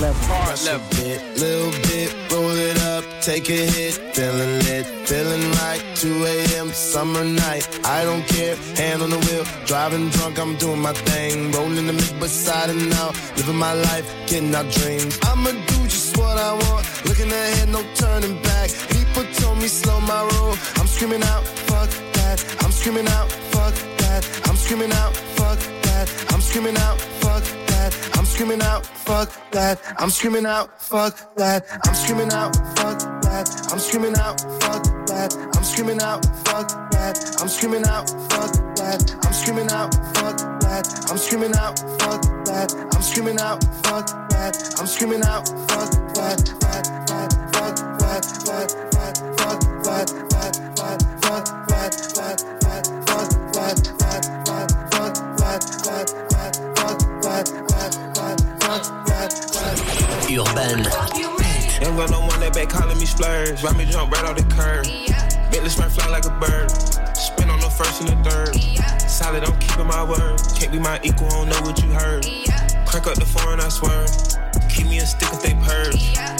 Hard level. Little bit, roll it up, take a hit, feeling lit, feeling like 2 a.m. summer night. I don't care, hand on the wheel, driving drunk, I'm doing my thing, rolling the mid beside and out, living my life, getting our dreams. I'ma do just what I want, looking ahead, no turning back. People told me slow my roll, I'm screaming out, fuck that. I'm screaming out, fuck that. I'm screaming out, fuck that. I'm screaming out, fuck that. I'm screaming out, fuck that. I'm screaming out, fuck that. I'm screaming out, fuck that. I'm screaming out, fuck that. I'm screaming out, fuck that. I'm screaming out, fuck that. I'm screaming out, fuck that. I'm screaming out, fuck that. I'm screaming out, fuck that. I'm screaming out, fuck that. Urban. Young gun no one that back calling me splurge. Ride me jump right off the curb. Bentley Smurf fly like a bird. Spin on the first and the third. Solid, I'm keeping my word. Can't be my equal, I don't know what you heard. Crack up the foreign, I swear. Keep me a stick if they purge.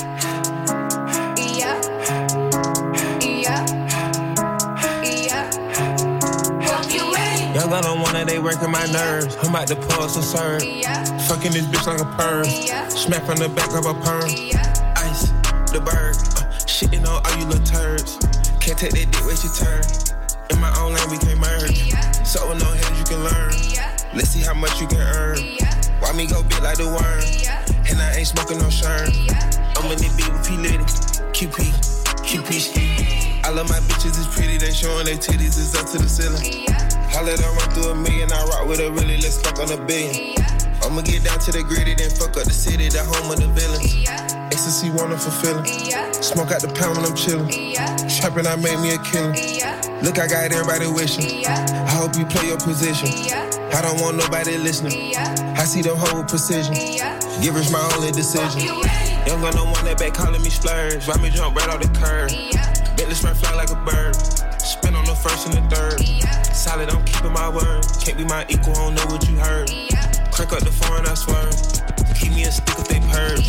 Young gun on one that they working my nerves. I'm about to pull some serve. Fucking this bitch like a perm. Smack from the back of a perm. Ice, the bird. Shitting on all you little turds. Can't take that dick, wait your turn. In my own lane, we can't merge. So with no heads, you can learn. Let's see how much you can earn. Why me go big like the worm? And I ain't smoking no shirt. I'm in the beat with P. Litty. QP. I love my bitches, it's pretty. They showing their titties, it's up to the ceiling. I let her run through $1 million. I rock with her, really, let's fuck on $1 billion. I'ma get down to the gritty, then fuck up the city, the home of the villains. Ecstasy, wonderful feeling. Smoke out the pound when I'm chillin'. Trappin', I made me a killer. Look, I got everybody wishing. I hope you play your position. I don't want nobody listening. I see them whole precision. Givers my only decision. Young gun no one that back calling me splurge. Ride me jump right off the curb. Bentley Smurf fly like a bird. Spin on the first and the third. Solid, I'm keeping my word. Can't be my equal, I don't know what you heard. Crack up the foreign, I swear. Keep me a stick if they purge.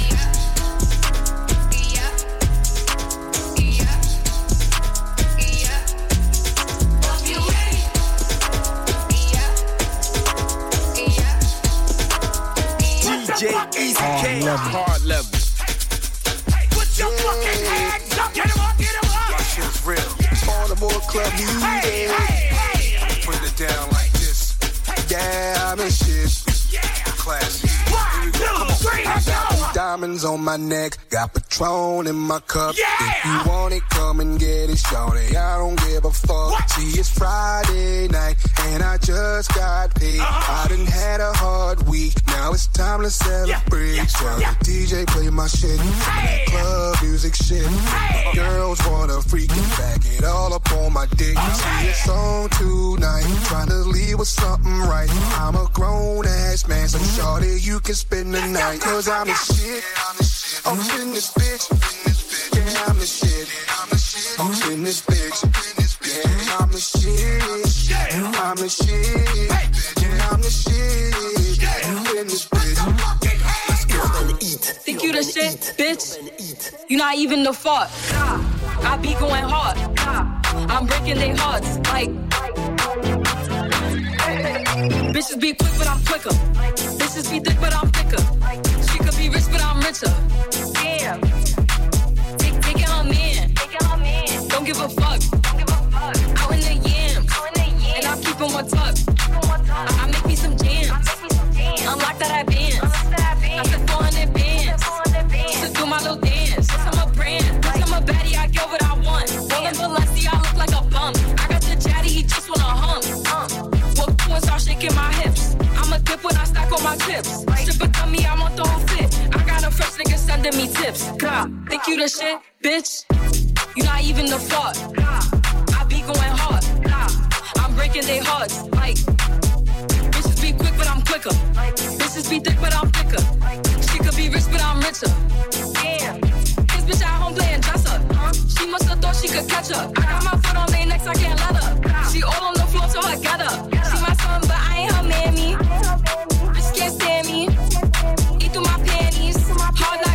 DJ Easy K, hard level. Put your fucking hands up, get 'em up, get 'em up. My shit's real. Baltimore club music. Hey. Put it down like this. Diamond shit. Classic. 1, 2, 3, let's go. Diamonds on my neck, got Patron in my cup. Yeah. If you want it, come and get it, shorty. I don't give a fuck. What? See, it's Friday night, and I just got paid. I done had a hard week, now it's time to celebrate. Tell the DJ play my shit, Hey. that club music shit. Hey. Girls wanna freak and back it all up on my dick. See, it's on tonight, trying to leave with something right. I'm a grown ass man, so shorty, you can spend the night. Cause I'm the shit. I'm in this bitch. Yeah, I'm the shit. I'm in this bitch. Yeah, I'm the shit. I'm the shit. Yeah, I'm the shit. I'm in this bitch. Let's go and eat. Think you the shit, bitch? You not even the fault. I be going hard. I'm breaking their hearts. Like bitches be quick, but I'm quicker. Bitches be thick, but I'm thicker. She could be rich, but I'm richer. Damn. Take it on man. Don't give a fuck. Out in the yams. And I'm keeping one tuck. I make me some jams. Unlock that I bands. I said 400 bands. To do my little dance. I'm a brand. Bitch, I'm a baddie. I get what I want. Rolling Balenci, I look like a bum. I got the jaddy, he just wanna hump. Walk through and start shaking my hips. I'm a dip when I stack on my chips. Stripper tell me I want the whole fit. I got a fresh nigga sending me tips. God, think you the shit, bitch? You not even the fault. I be going hard. I'm breaking their hearts. Like bitches be quick, but I'm quicker. Bitches be thick, but I'm thicker. She could be rich, but I'm richer. Damn. This bitch at home playing dress up. She must have thought she could catch up. I got my foot on their necks, I can't let her. She all on the floor, so I get up. She my son, but I ain't her mammy. Bitch can't stand me. Eat through my panties. Hard like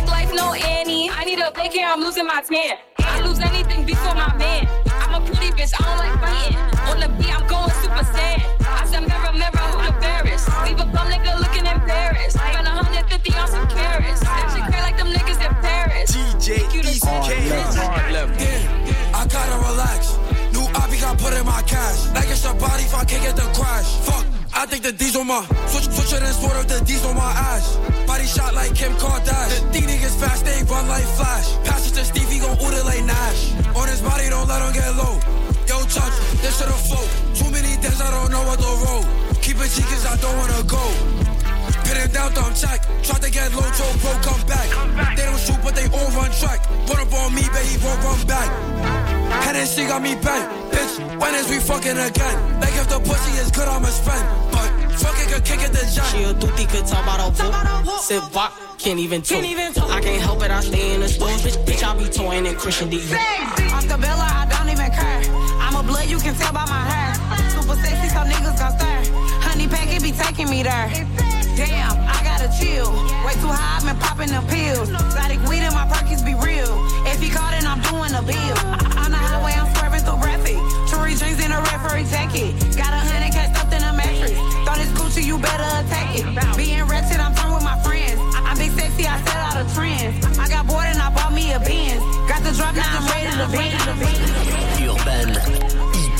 I'm losing my tan. I lose anything before my man. I'm a pretty bitch, I don't like fighting. On the beat, I'm going super saiyan. I said, mirror, mirror, who the fairest? Leave a bum nigga looking embarrassed. Spend 150 on some carrots. That shit crazy like them niggas in Paris. DJ EasyK. Hard level. Yeah, I gotta relax. New Abby got put in my cash. Like it's your body if I can't get the crash. Fuck, I think the D's on my switch it and sort of the D's on my ass. Body shot like Kim Kardashian. The D niggas fast, they run like Flash. Pass it to Stevie, gon' order like Nash. On his body, don't let him get low. Yo, touch, this shit'll float. Too many days, I don't know what the road. Keep it G cause I don't wanna go. Pin him down, thumb check. Tried to get low, Joe Bro, come back. They don't shoot, but they all run track. Run up on me, baby, won't run back. Hennessy got me back. Bitch, when is we fucking again? Like if the pussy is good, I'ma spend. But fuck it, could kick it the jack. She a duty, could talk about a whoop. Sit back, can't even talk. I can't help it, I stay in the store. Bitch, I be toying in Christian D. Off the Bella, I don't even care. I'm a blood, you can tell by my hair. Super sexy, so niggas gon' stare. Honey packet be taking me there. Damn, I gotta chill. Way too high, I've been popping the pills. Exotic weed in my pockets be real. If he caught it, I'm doing a bill. On the highway, I'm swerving through traffic. Tory jeans in a referee jacket. Got 100K stuffed in a mattress. Thought it's Gucci, you better attack it. Being wretched, I'm turned with my friends. I'm big sexy, I set out of trends. I got bored and I bought me a Benz. Got the drop, now I'm ready to bend. Urban Eat.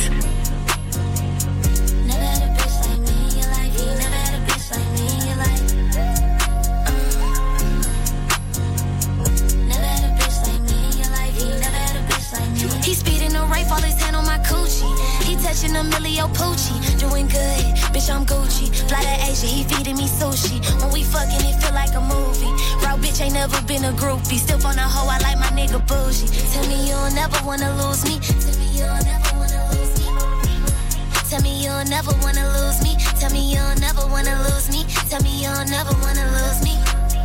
Never had a bitch like me in your life. You never had a bitch like me in your life. Never had a bitch like me in your life. You never had a bitch like me. He speeding the rape, all his hand on my coochie. He touching a millio poochie. Doing good, bitch, I'm Gucci. Fly to Asia, he feeding me sushi. When we fucking, it feel like a movie. Raw bitch ain't never been a groupie. Still on a hoe, I like my nigga bougie. Tell me you'll never wanna lose me. Tell me you'll never wanna lose me. Tell me you'll never wanna lose me. Tell me you'll never wanna lose me. Tell me you'll never wanna lose me.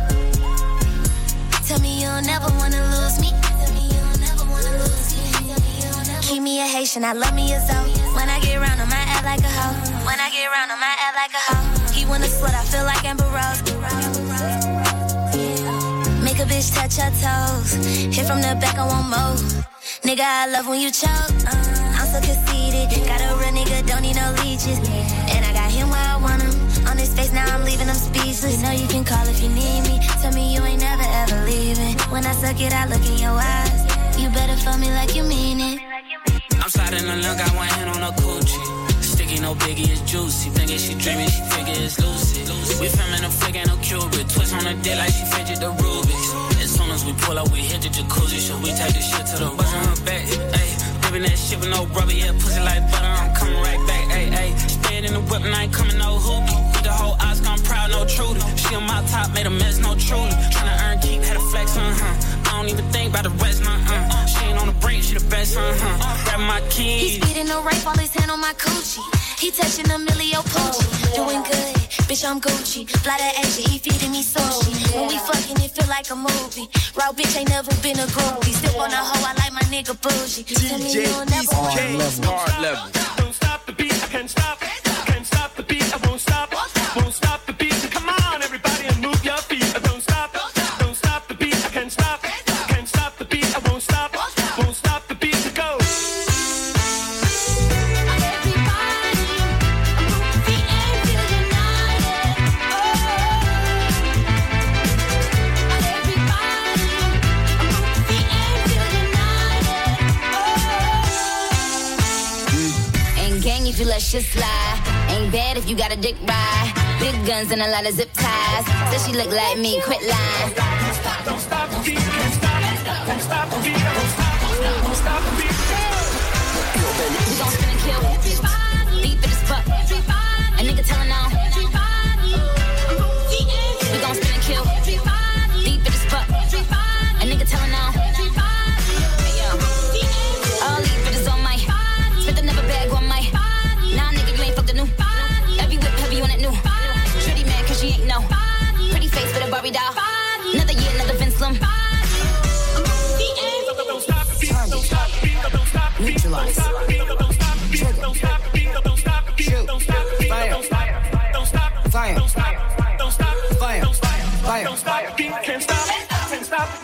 Tell me you'll never wanna lose me. Tell me you'll never wanna lose me. Keep me a Haitian, I love me a Zoe. When I get around him, I act like a hoe. When I get around him, I act like a hoe. He wanna slut, I feel like Amber Rose. Make a bitch touch her toes. Hit from the back, I want more. Nigga, I love when you choke. I'm so conceited. Got a real nigga, don't need no leeches. And I got him where I want him. On his face, now I'm leaving him speechless. You know you can call if you need me. Tell me you ain't never ever leaving. When I suck it, I look in your eyes. You better fuck me like you mean it. I'm sliding the look, got one hand on her coochie. Sticky, no biggie, it's juicy. Thinking she dreaming, she figure it's lucid. We filming a flick, ain't no Cuban. Twist on her dick like she fidget the Rubik's. As soon as we pull up, we hit the jacuzzi. So we take this shit to the buzz on her back. Ayy, ripping that shit with no rubber, yeah, pussy like butter. I'm coming right back, ayy, ayy. Spin in the whip and I ain't coming no hoopy. With the whole Oscar, I'm proud, no Trudy. She on my top, made a mess, no Trudy. Tryna earn keep, had a flex, I don't even think about the rest, She ain't on the break, she the best, Grab my keys. He speeding the rape, all his hand on my coochie. He touching a millio poochie. Doing good, bitch, I'm Gucci. Fly to Asia, he feeding me sushi. When we fucking, it feel like a movie. Raw bitch ain't never been a groupie. Still on a hoe, I like my nigga bougie. Tell me you'll never Hard level. Don't stop the beat, I can't stop. Can't stop the beat, I won't stop. Won't stop the beat. Come on, everybody, and move your feet. Don't stop. Don't stop the beat, I can't stop. Can't stop the beat, I won't stop. Won't stop the beat to go. If you let shit slide, ain't bad if you got a dick ride. Big guns and a lot of zip ties. Said she look like me, quit lying. Don't stop the beat, can't stop. Don't stop the beat, don't stop. Don't stop the beat. We gon' spin and kill. Deep in this fuck. A nigga telling on. We gon' spin and kill. Deep in this fuck. A nigga telling on. All these bitches on my. Spit the never bag on my. Nah, nigga, you ain't fucked the new. Every whip heavy on that new. Shorty mad cause she ain't know. Pretty face with a Barbie doll. Another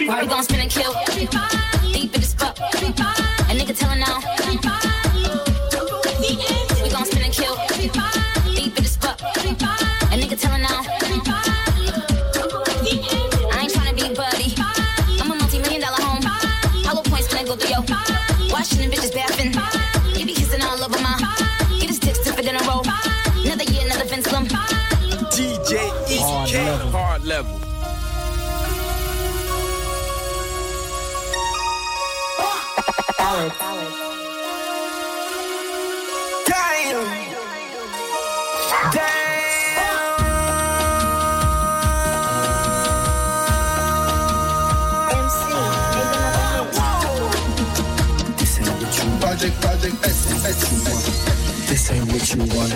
Why we gon' spin and kill? Deep in the spot. A nigga tellin' now. We gon' spin and kill. Deep in the spot. A nigga tellin' now. I ain't tryna be buddy. I'm a multi-million-dollar home. Hollow points when I go through yo. Washing them bitches bathing. You be kissing all over my. Get his dick stiff in a row. Another year, another Vince Lum. DJ Easy K, hard level. This ain't what you want.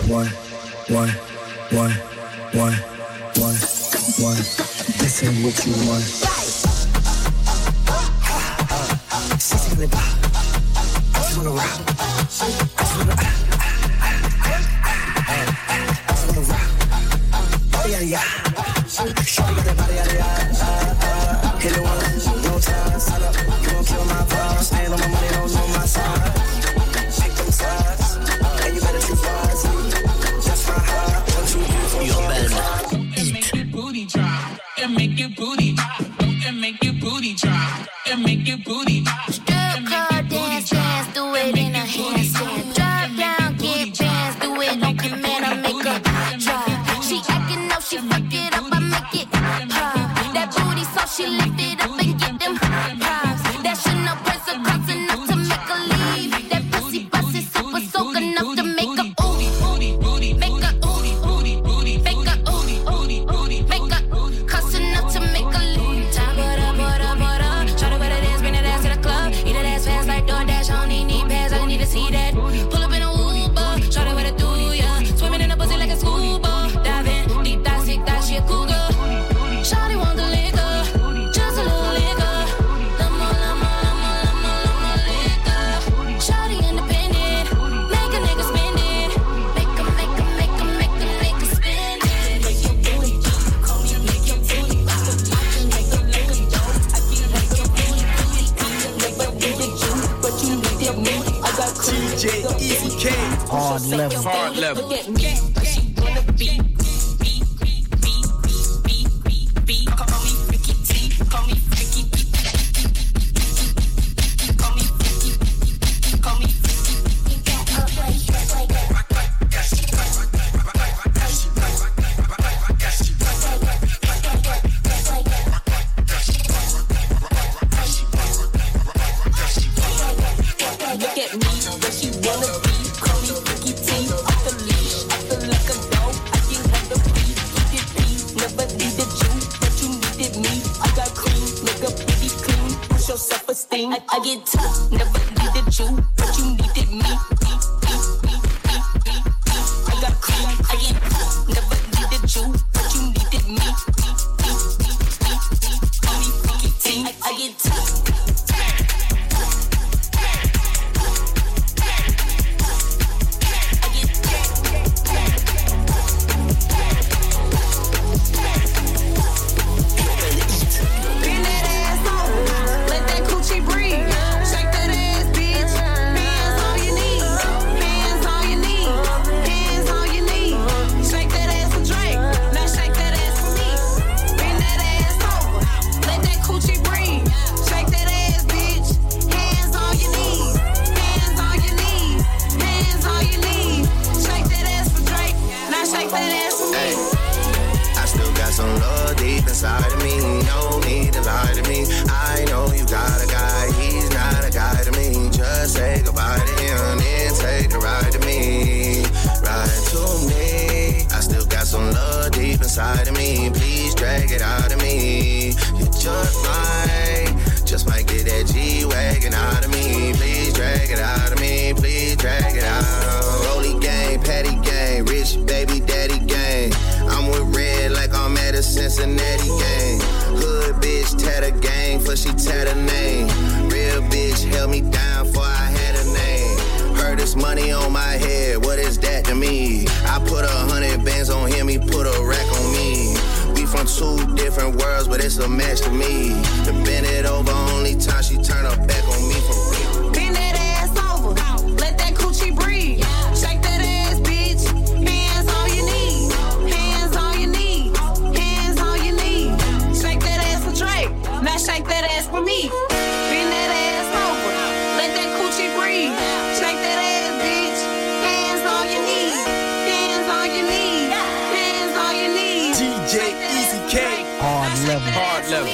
One. This ain't what you want. Sissy in the bar. I just wanna rock. I just wanna rock. Yeah. Shorty got that body, yeah. Hit it once, no time. Sign up, you gon' kill my vibe. Stand on my money, don't know my side. Pick them sides, and you better choose wisely. Just my heart, what you do for your man. Make your booty drop, and make your booty drop, and make your booty drop, and make your booty drop. Strip club dance, do it in a handstand. Drop down, get bands, do it on command. I make her drop. She acting up, she fuck it up, I make it pop. That booty so she lift it up and get them props. That Chanel purse across enough to make her leave. That pussy bust is super soak enough to make her ooh. Make her ooh. Make her ooh. Make her cuss enough to make her leave. Time up. Try to wear that dance, bring that ass to the club. Eat that ass fast like DoorDash. I don't need pads, I need to see that. Pull up in a Uber, try to wear it through ya. Swimming in a pussy like a scuba. Dive in, deep dive, sick dive, she a cougar. Shawty want the liquor, just a little liquor. Lama liquor. Shawty independent, make a nigga spend it. Make a spend it. Make your booty drop, call me make your booty drop. I can make a booty drop, I can make your booty drop. Make a booty drop, but you need that moody. I got DJ Easy K, hard level. Look at me, she wanna be. Look at me, where she wanna be. Call me Ricky T. Off the leash, I feel like a dog. I can have the beat, keep it beat. Never needed you, but you needed me. I got cream, make up pretty clean. Push your self-esteem. I get tough, never needed you, but you needed me. I got cream, I get tough, never needed you, but you needed me. Call me Ricky T. I get tough. Some love deep inside of me, no need to lie to me. I know you got a guy, he's not a guy to me. Just say goodbye to him, then take a ride to me. Ride to me. I still got some love deep inside of me. Please drag it out of me. You just might get that G-Wagon out of me. Please drag it out of me, please drag it out. Rolly gang, Patty gang, rich baby daddy gang. I'm with Red like I'm at a Cincinnati gang. Hood bitch, tatter gang, for she tatter name. Real bitch held me down before I had a name. Heard this money on my head, what is that to me? I put 100 bands on him, he put a rack on me. We from from two different worlds, but it's a match to me. To bend it over, only time she turn her back on me for real. Bend that ass over, let that coochie breathe. Shake that ass, bitch. Hands on your knees, hands on your knees, hands on your knees. Shake that ass for Drake, now shake that ass for me. Bend that ass over, let that coochie breathe. Shake that ass, bitch. Hands on your knees, hands on your knees, hands on your knees. DJ Easy K. Hard level. Hard level.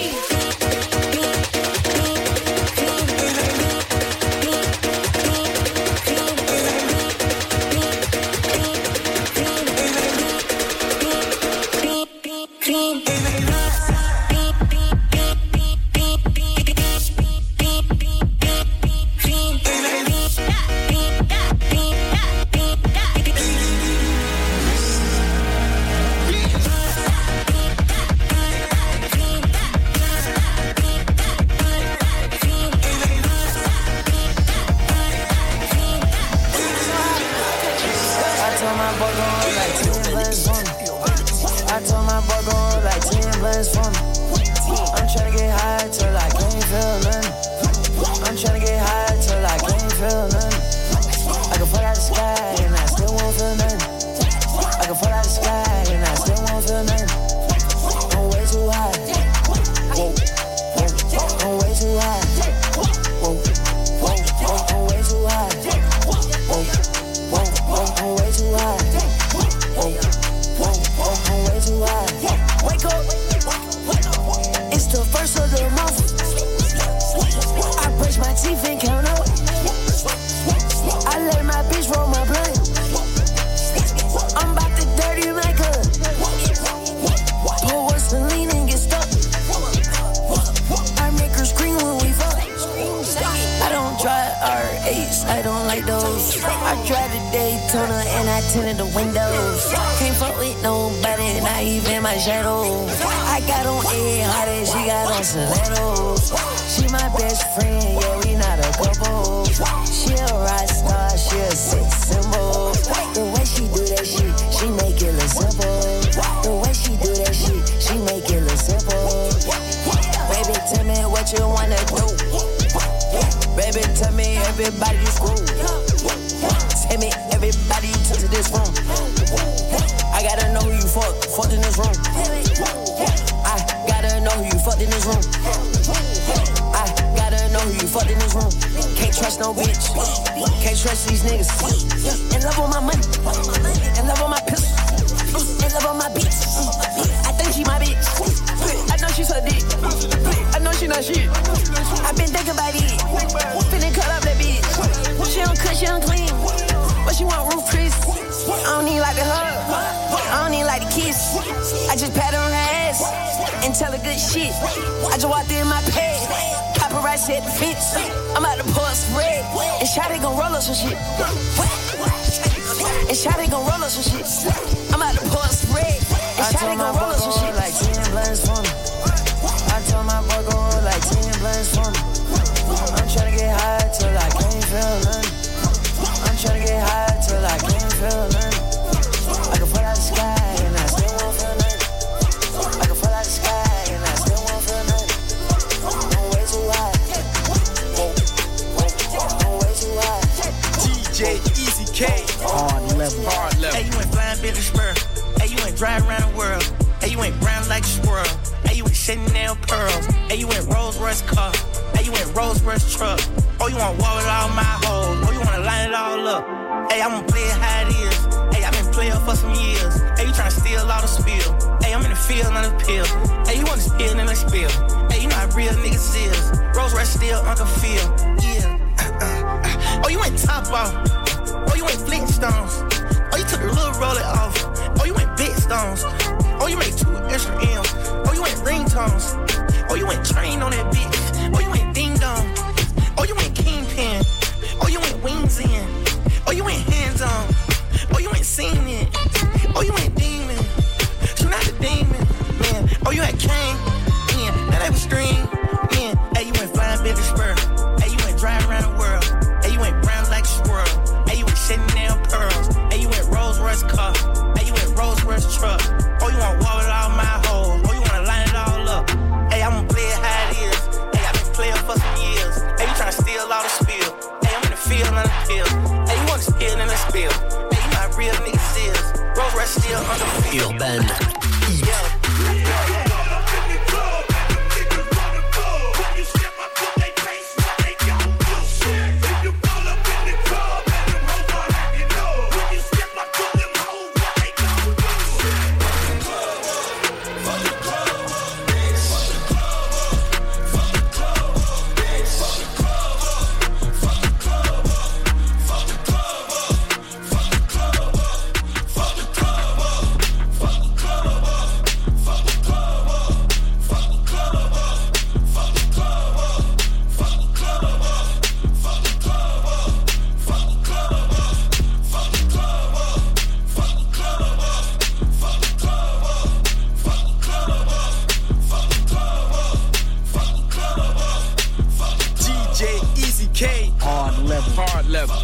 Tinted the windows. Can't fuck with nobody, not even my shadow. I got on A hard, she got on stilettos. She my best friend, yeah, we not a couple. She a rock star, she a sex symbol. The way she do that shit, she make it look simple. The way she do that shit, she make it look simple. Baby, tell me what you wanna do. Baby, tell me everybody screw. Tell me everybody to this room. I gotta know who you fucked in this room. I gotta know who you fucked in this room. I gotta know who you fucked in this room. Can't trust no bitch. Can't trust these niggas. In love with my money. In love with my pistol. In love with my beats. I think she my bitch. I know she's her dick. I know she not shit. I been thinking about it. Finna cut up that bitch. She don't cook, she don't clean. But she want roof Chris. I don't need like the hug. I don't need like the kiss. I just pat on her ass and tell her good shit. I just walked in my pad. Paparazzi at the fence. I'm out to pour some red. And Shawty gon' roll up some shit. And Shawty gon' roll up some shit. I'm out to pour some red. And Shawty gon' roll up some shit. Like 10 blunts for me. I told my boy go like 10 blunts for me. I'm tryna get high till I can't feel nothing. I'm tryna get high till I can't feel nothing. I can fall out the sky and I still won't feel nothing. I can fall out the sky and I still won't feel nothing. I'm way too high. I'm way too high. DJ Easy K. Hard level. Hard level. Hey, you went flying Billy Spur. Hey, you went drive around the world. Hey, you went brown like a squirrel. Hey, you went Chanel pearls. Hey, you went Rolls Royce car. Hey, you went Rolls Royce truck. Oh, you wanna walk with all my hoes. Oh, you wanna line it all up. Hey, I'm gonna play it how it is. Hey, I've been playing for some years. Hey, you tryna steal all the spill. Hey, I'm in the field on the pill. Hey, you wanna spill in the spill. Hey, you know how real niggas is. Rolls Royce still Uncle Phil. Yeah. Oh, you went top off. Oh, you went Flintstones. Oh, you took the little roller off. Oh, you went big stones. Oh, you made 2 extra M's. Oh, you went ringtones. Oh, you went train on that bitch. Oh, you went ding dong. Oh, you went kingpin. Oh, you went wings in. Oh, you went hands on. Oh, you went seen it. Oh, you went demon. She not a demon, man. Oh, you had Kane. Man, now that was string. Man, hey, you went flying Billy Spur. Hey, you went drive around the world. Hey, you went brown like a squirrel. Hey, you went Chanel pearls. Hey, you went Rolls Royce car. Hey, you went Rolls Royce truck. Oh, you want walk with all my hoes. Oh, you Urban. Hard level.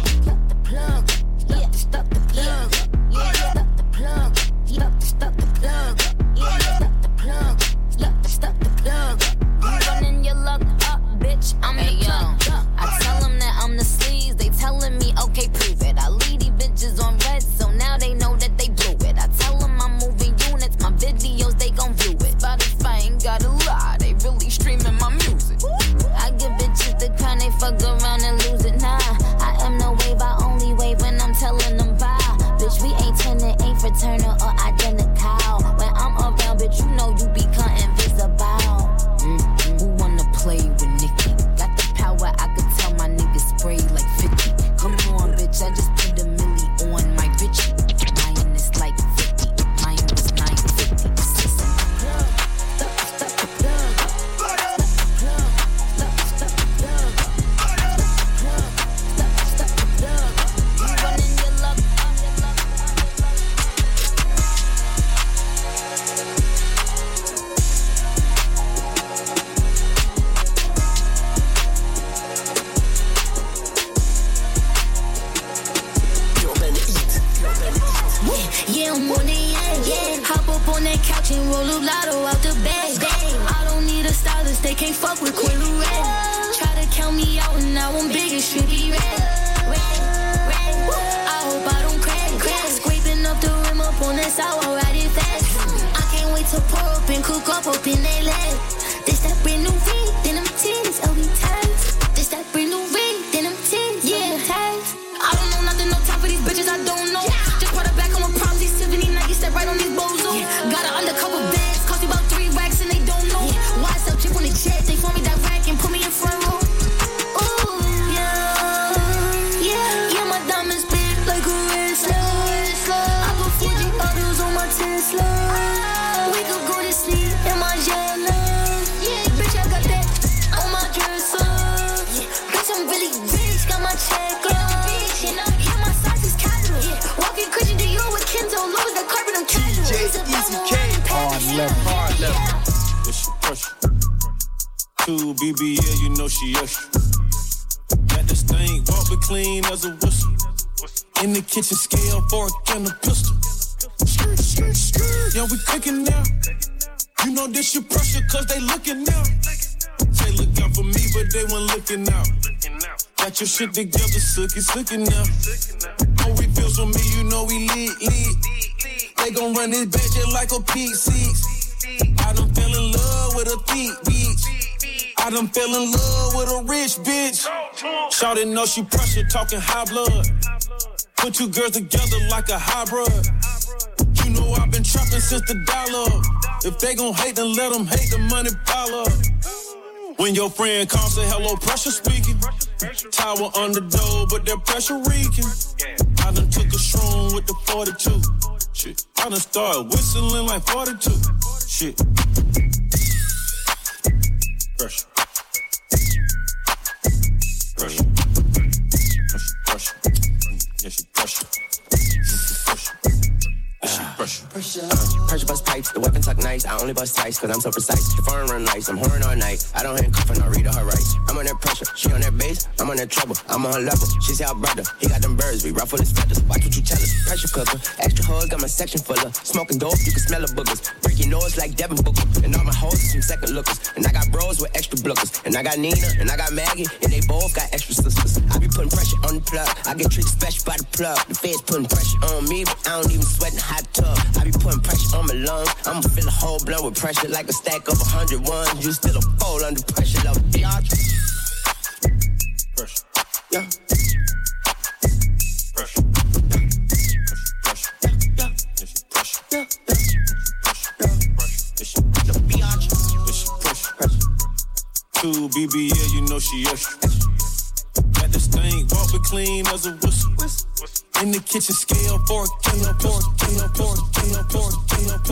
BBL, you know she usher. Got this thing, walk it clean as a whistle. In the kitchen, scale, fork, and a pistol. Yeah, we cooking now. You know this your pressure, cause they looking now. Say look out for me, but they weren't looking out. Got your shit together, sookie now. No refills for me, you know we lead. They gon' run this bitch just like a P6. I done fell in love with a thick bitch. I done fell in love with a rich bitch. Shawty know she pressure, talking high blood. Put two girls together like a hybrid. You know I've been trapping since the dollar. If they gon' hate, then let them hate, the money pile up. When your friend calls, say hello, pressure speaking. Tower on the door, but that pressure reeking. I done took a shroom with the 42. Shit, I done started whistling like 42. Shit. Pressure. Pressure. Pressure. Yeah, she pressure. Pressure bust pipes, the weapon talk nice. I only bust twice, cause I'm so precise. The foreign run nice, I'm whoring all night. I don't handcuff her, no read her rights. I'm on that pressure, she on that bass, I'm on that trouble. I'm on her level, she say our brother. He got them birds, we ruffle his feathers. Watch what you tell us, pressure cooker. Extra hoes, got my section full of smoking dope, you can smell the boogers. Break your nose like Devin Booker. And all my hoes are some second lookers. And I got bros with extra blookers. And I got Nina, and I got Maggie, and they both got extra sisters. I be putting pressure on the plug. I get treated special by the plug. The feds putting pressure on me, but I don't even sweat in the hot tub. I be putting pressure on my lungs. I'ma fill a whole blunt with pressure like a stack of 100 ones. You still a fold under pressure, love biatch. Pressure. Yeah. Pressure. Two BBL, you know she extra. Got this thing, walk it clean as a whistle. In the kitchen, scale, pork, pork, pork, pork, pork, pork, pork.